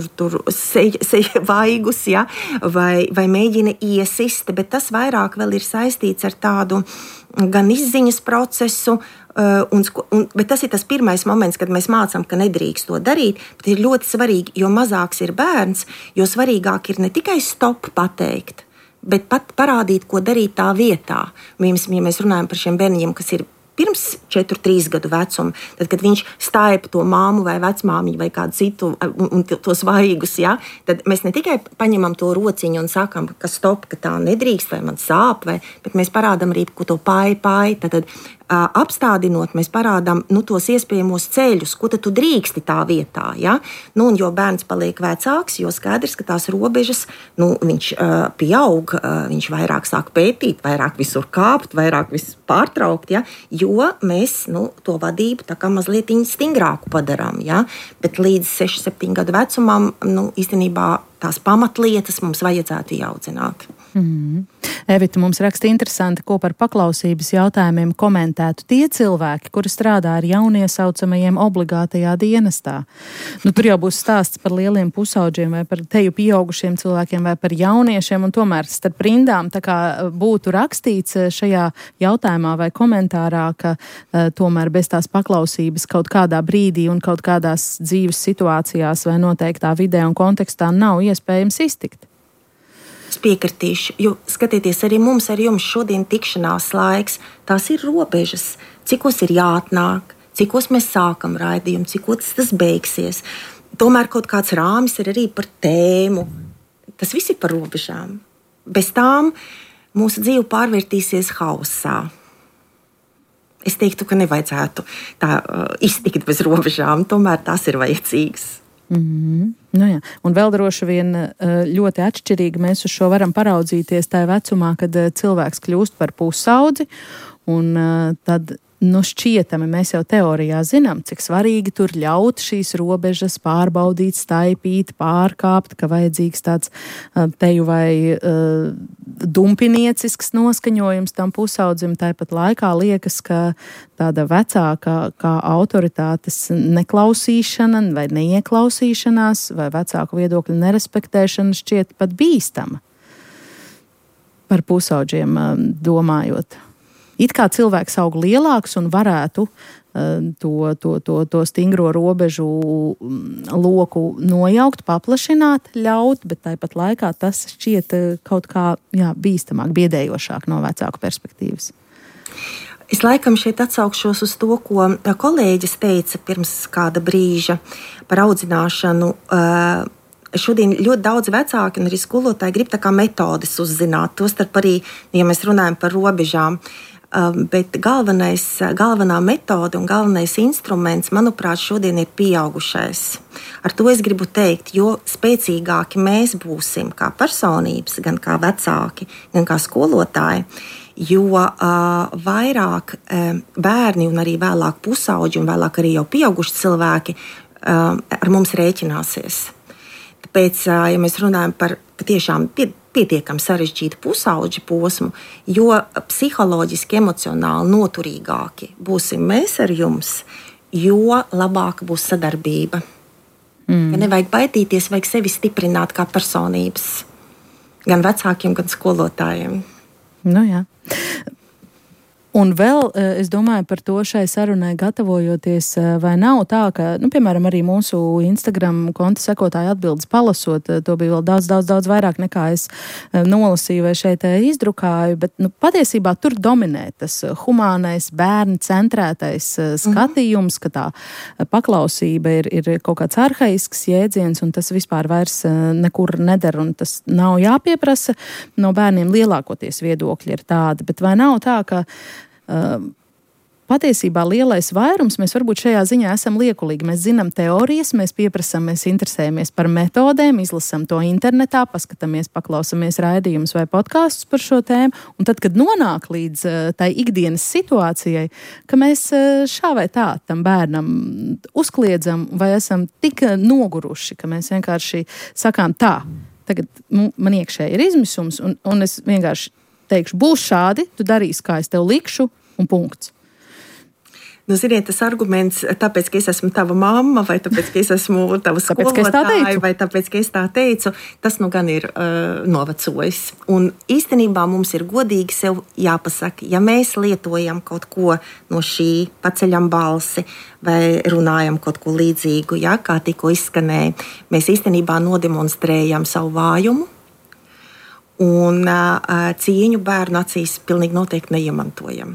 seja vaigus, ja, vai mēģina iesist, bet tas vairāk vēl ir saistīts ar tādu gan izziņas procesu, bet tas ir tas pirmais moments, kad mēs mācām, ka nedrīkst to darīt. Bet ir ļoti svarīgi, jo mazāks ir bērns, jo svarīgāk ir ne tikai stop pateikt, bet pat parādīt, ko darīt tā vietā. Ja mēs runājam par šiem bērniņiem, kas ir pirms 4-3 gadu vecuma, tad, kad viņš stāja to māmu vai vecmāmiņu vai kādu citu un tos vaigus, ja, tad mēs ne tikai paņemam to rociņu un sakam, ka stop, ka tā nedrīkst, vai man sāp, bet mēs parādam arī, ko to pāri. Tad apstādinot, mēs parādām tos iespējamos ceļus, ko tad tu drīksti tā vietā. Ja? Un jo bērns paliek vecāks, jo skaidrs, ka tās robežas, viņš pieaug, viņš vairāk sāk pētīt, vairāk visur kāpt, vairāk visu pārtraukt, ja? Jo mēs to vadību tā kā mazliet stingrāku padarām. Ja? Bet līdz 6-7 gadu vecumam īstenībā tās pamatlietas mums vajadzētu ieaudzināt. Evita mums raksta interesanti, ko par paklausības jautājumiem komentētu tie cilvēki, kuri strādā ar jauniesaucamajiem obligātajā dienestā. Tur jau būs stāsts par lieliem pusaudžiem vai par teju pieaugušiem cilvēkiem vai par jauniešiem, un tomēr starp rindām tā kā būtu rakstīts šajā jautājumā vai komentārā, ka tomēr bez tās paklausības kaut kādā brīdī un kaut kādās dzīves situācijās vai noteiktā vidē un kontekstā nav iespējams iztikt. Es piekritīšu, jo skatieties, arī mums ar jums šodien tikšanās laiks, tās ir robežas, cikos ir jāatnāk, cikos mēs sākam raidījumu, cikos tas beigsies. Tomēr kaut kāds rāmis ir arī par tēmu. Tas viss ir par robežām. Bez tām mūsu dzīve pārvērtīsies hausā. Es teiktu, ka nevajadzētu tā iztikt bez robežām, tomēr tās ir vajadzīgas. Jā. Un vēl droši vien ļoti atšķirīgi mēs uz šo varam paraudzīties tajā vecumā, kad cilvēks kļūst par pusaudzi, un tad šķietami mēs jau teorijā zinām, cik svarīgi tur ļaut šīs robežas pārbaudīt, staipīt, pārkāpt, ka vajadzīgs tāds teju vai dumpiniecisks noskaņojums tam pusaudzim. Tāpat laikā liekas, ka tāda vecāka kā autoritātes neklausīšana vai neieklausīšanās vai vecāku viedokļu nerespektēšana šķiet pat bīstama par pusaudžiem domājot. It kā cilvēks aug lielāks un varētu to stingro robežu loku nojaukt, paplašināt, ļaut, bet tāpat laikā tas šķiet kaut kā bīstamāk, biedējošāk no vecāku perspektīvas. Es laikam šeit atsaukšos uz to, ko kolēģis teica pirms kāda brīža par audzināšanu. Šodien ļoti daudz vecāki un arī skolotāji grib tā kā metodes uzzināt, tostarp arī, ja mēs runājam par robežām. Bet galvenā metode un galvenais instruments, manuprāt, šodien ir pieaugušais. Ar to es gribu teikt, jo spēcīgāki mēs būsim kā personības, gan kā vecāki, gan kā skolotāji, jo vairāk bērni un arī vēlāk pusauģi un vēlāk arī jau pieauguši cilvēki ar mums rēķināsies. Tāpēc, ja mēs runājam par tiešām pietiekami sarežģītu pusauģi posmu, jo psiholoģiski, emocionāli noturīgāki būsim mēs ar jums, jo labāka būs sadarbība. Ja nevajag baidīties, vajag sevi stiprināt kā personības, gan vecākiem, gan skolotājiem. Jā. Un vēl es domāju par to šai sarunai gatavojoties, vai nav tā, ka, piemēram, arī mūsu Instagram konta sekotāji atbildes palasot, to bija vēl daudz vairāk nekā es nolasīju vai šeit izdrukāju, bet patiesībā tur dominē tas humānais, bērnu centrētais skatījums, ka tā paklausība ir kaut kāds arhaisks jēdziens, un tas vispār vairs nekur neder, un tas nav jāpieprasa. No bērniem lielākoties viedokļi ir tādi, bet vai nav tā, ka patiesībā lielais vairums, mēs varbūt šajā ziņā esam liekulīgi. Mēs zinām teorijas, mēs pieprasām, mēs interesējamies par metodēm, izlasam to internetā, paskatāmies, paklausamies raidījumus vai podkastus par šo tēmu, un tad, kad nonāk līdz tai ikdienas situācijai, ka mēs šā vai tā tam bērnam uzkliedzam vai esam tik noguruši, ka mēs vienkārši sakām tā, tagad man iekšēji ir izmisums, un es vienkārši teikšu, būs šādi, tu darīsi, kā es tev likšu, un punkts. Ziniet, tas arguments, tāpēc, ka es esmu tava mamma, vai tāpēc, ka es esmu tava skolotāja, vai tāpēc, ka es tā teicu, tas gan ir novecojis. Un īstenībā mums ir godīgi sev jāpasaka, ja mēs lietojam kaut ko no šī, paceļam balsi, vai runājam kaut ko līdzīgu, kā tikko izskanēja, mēs īstenībā nodemonstrējam savu vājumu, un cieņu bērnu acīs pilnīgi noteikti neiemantojam.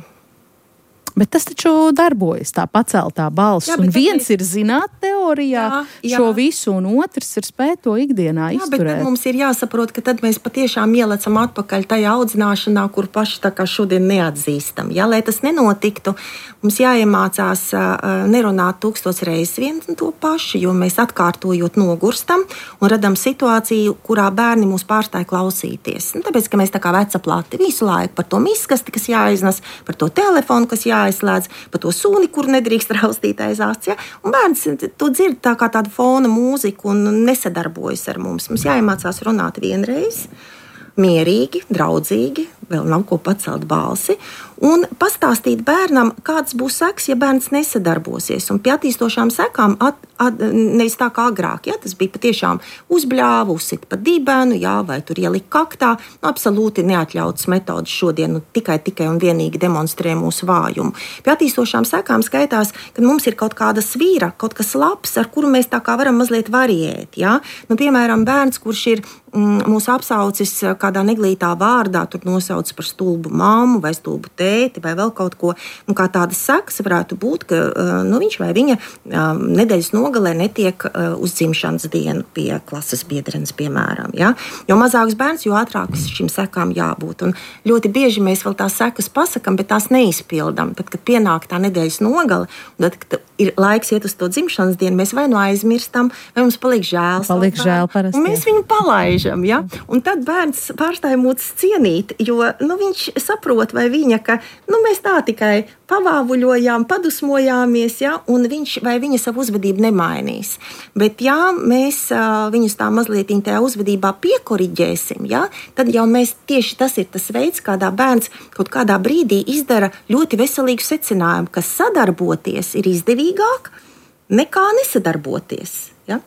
Bet tas taču darbojas, tā paceltā balss. Un viens ir zināt teorijā šo visu, un otrs ir spēt to ikdienā izturēt. Bet mums ir jāsaprot, ka tad mēs patiešām ielecam atpakaļ tajā audzināšanā, kur paši tā kā šodien neatzīstam. Lai tas nenotiktu, mums jāiemācās nerunāt 1000 reizes vien to pašu, jo mēs atkārtojot nogurstam un radam situāciju, kurā bērni mūs pārstāja klausīties. Tāpēc, ka mēs tā kā vecaplāti visu laiku par to miskasti, kas jāiznes, par to telefonu, kas jāizslēdz, par to suni, kur nedrīkst raustīt aiz acis. Un bērns to dzird tā kā tādu fona mūziku un nesadarbojas ar mums. Mums jāiemācās runāt vienreiz, mierīgi, draudzīgi, vēl nav ko pacelt balsi, un pastāstīt bērnam, kāds būs seks, ja bērns nesadarbosies. Un pie attīstošām sekām, nevis tā kā agrāk, tas bija patiešām uzbļāva, uzsit pa dibenu, vai tur ielika kaktā, absolūti neatļautas metodas šodien, tikai un vienīgi demonstrē mūsu vājumu. Pie attīstošām sekām skaitās, ka mums ir kaut kāda svīra, kaut kas labs, ar kuru mēs tā kā varam mazliet variēt. Piemēram, bērns, kurš ir mūsu apsaucis kādā neglītā vārdā, tur nosauc par stulbu mammu vai stulbu tēti vai vēl kaut ko. Un kā tādas sekas varētu būt, ka viņš vai viņa nedēļas nogalē netiek uz dzimšanas dienu pie klases biedrenes, piemēram. Jo mazāks bērns, jo ātrāk šīm sekām jābūt. Un ļoti bieži mēs vēl tās sekas pasakam, bet tās neizpildam. Tad, kad pienāk tā nedēļas nogale, un tad, kad ir laiks iet uz to dzimšanas dienu, mēs vai nu aizmirstam, vai mums paliek žēl. Parasti. Un mēs viņu palaidām. Un tad bērns pārstāja mūs cienīt, jo viņš saprot vai viņa, ka mēs tā tikai pavāvuļojām, padusmojāmies, un viņš vai viņa savu uzvedību nemainīs. Bet mēs viņus tā mazliet tajā uzvedībā piekoriģēsim, tad jau mēs tieši tas ir tas veids, kādā bērns kaut kādā brīdī izdara ļoti veselīgu secinājumu, ka sadarboties ir izdevīgāk nekā nesadarboties.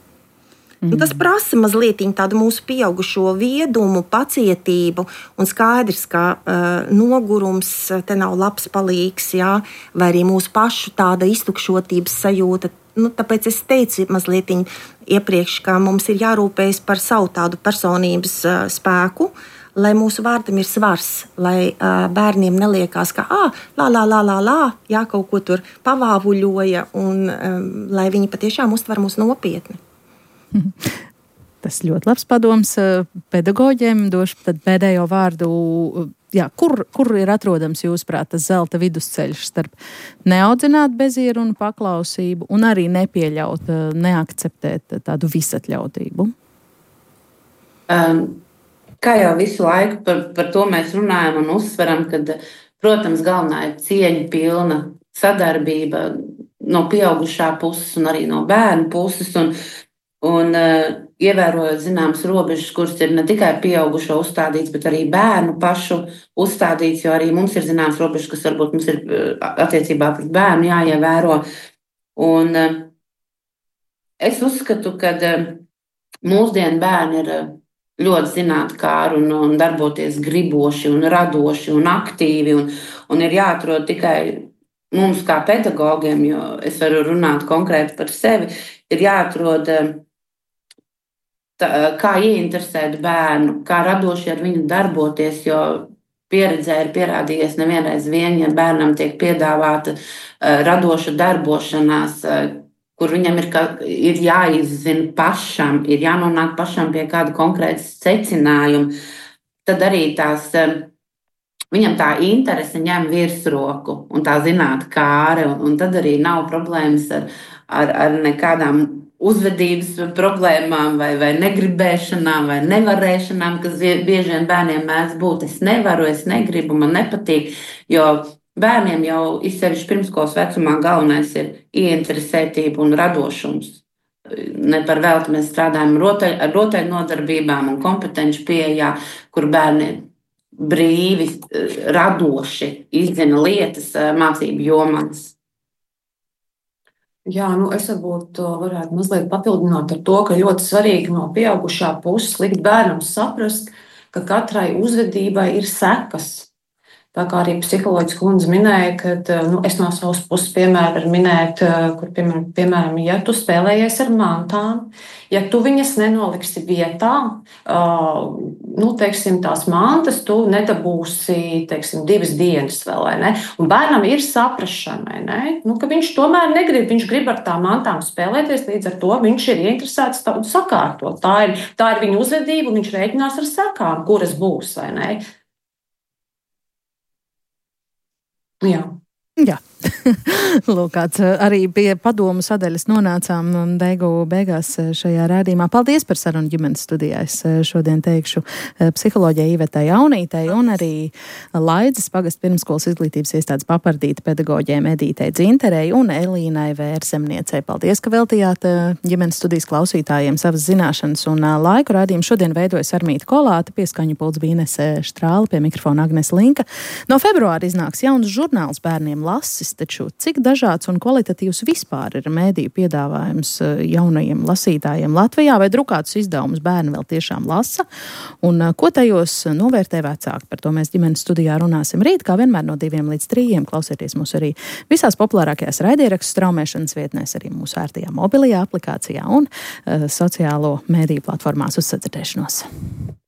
Un tas prasa mazliet tādu mūsu pieaugušo viedumu, pacietību, un skaidrs, ka nogurums te nav labs palīgs, vai arī mūsu pašu tāda iztukšotības sajūta. Tāpēc es teicu mazliet iepriekš, ka mums ir jārūpējas par savu tādu personības spēku, lai mūsu vārdam ir svars, lai bērniem neliekās, ka kaut ko tur pavāvuļoja, un lai viņi patiešām uztver mūs nopietni. Tas ļoti labs padoms pedagoģiem. Došu tad pēdējo vārdu. Kur ir atrodams, jūsuprāt, tas zelta vidusceļš starp neaudzināt bezieru un paklausību un arī nepieļaut, neakceptēt tādu visatļautību? Kā jau visu laiku par to mēs runājam un uzsveram, kad, protams, galvenā ir cieņa pilna sadarbība no pieaugušā puses un arī no bērnu puses. Un ievērojot zināmas robežas, kuras ir ne tikai pieaugušo uzstādīts, bet arī bērnu pašu uzstādīts, jo arī mums ir zināmas robežas, kas varbūt mums ir attiecībā pret bērnu jāievēro. Un es uzskatu, ka mūsdienu bērni ir ļoti zinātnākāri un darboties griboši un radoši un aktīvi. Un ir jāatrod tikai mums kā pedagogiem, jo es varu runāt konkrēti par sevi, ir jāatrod, kā ieinteresēt bērnu, kā radoši ar viņu darboties, jo pieredzē ir pierādījies nevienreiz vien, ja bērnam tiek piedāvāta radoša darbošanās, kur viņam ir jāizzina pašam, ir jānonāk pašam pie kāda konkrēta secinājuma, tad arī viņam tā interese ņem virsroku un tā zinātnākāre, un tad arī nav problēmas ar nekādām uzvedības problēmām vai negribēšanām vai nevarēšanām, kas bieži vien bērniem mēdz būt. Es nevaru, es negribu, man nepatīk, jo bērniem jau izsevišķi pirmskolas vecumā galvenais ir ieinteresētība un radošums. Ne par velti mēs strādājam ar rotaļnodarbībām un kompetenci pieejā, kur bērni brīvi, radoši izzina lietas mācību jomās. Jā, es varbūt varētu mazliet papildināt ar to, ka ļoti svarīgi no pieaugušā puses likt bērnam saprast, ka katrai uzvedībai ir sekas. Tā kā arī psiholoģis kundze minēja, ka es no savas puses piemēru varu minēt, kur, piemēram, ja tu spēlējies ar mantām, ja tu viņas nenoliksi vietā, teiksim, tās mantas tu nedabūsi, teiksim, 2 dienas vēl, vai ne? Un bērnam ir saprašana, vai ne? Ka viņš tomēr negrib, viņš grib ar tām mantām spēlēties, līdz ar to viņš ir ieinteresēts tādu sakārtot. Tā ir viņa uzvedība, un viņš rēķinās ar sekām, kuras būs, vai ne? Jā. Lūk, arī pie padomu sadaļas nonācām beigās šajā raidījumā. Paldies par sarunu ģimenes studijā. Es šodien teikšu psiholoģijai Ivetai Jaunītei un arī Laidzes pagasta pirmskolas izglītības iestādes papardīta pedagoģiem Edītei Dzinterei un Elīnai Vērsemniecei. Paldies, ka veltījāt ģimenes studijas klausītājiem savas zināšanas un laiku. Raidījumu šodien veidoja Sarmīta Kolāte, pie skaņu pults bija Inese Štrāle, pie mikrofona Agnese Linka. No februāra iznāks jauns žurnāls bērniem Lasis, taču cik dažāds un kvalitatīvs vispār ir mēdīju piedāvājums jaunajiem lasītājiem Latvijā, vai drukātus izdevumus bērni vēl tiešām lasa, un ko tajos novērtē vecāki. Par to mēs ģimenes studijā runāsim rīt, kā vienmēr no 2 līdz 3. Klausieties mūs arī visās populārākajās raidierakstu straumēšanas vietnēs, arī mūsu ērtajā mobilajā aplikācijā un sociālo mēdīju platformās. Uz sadzirdēšanos!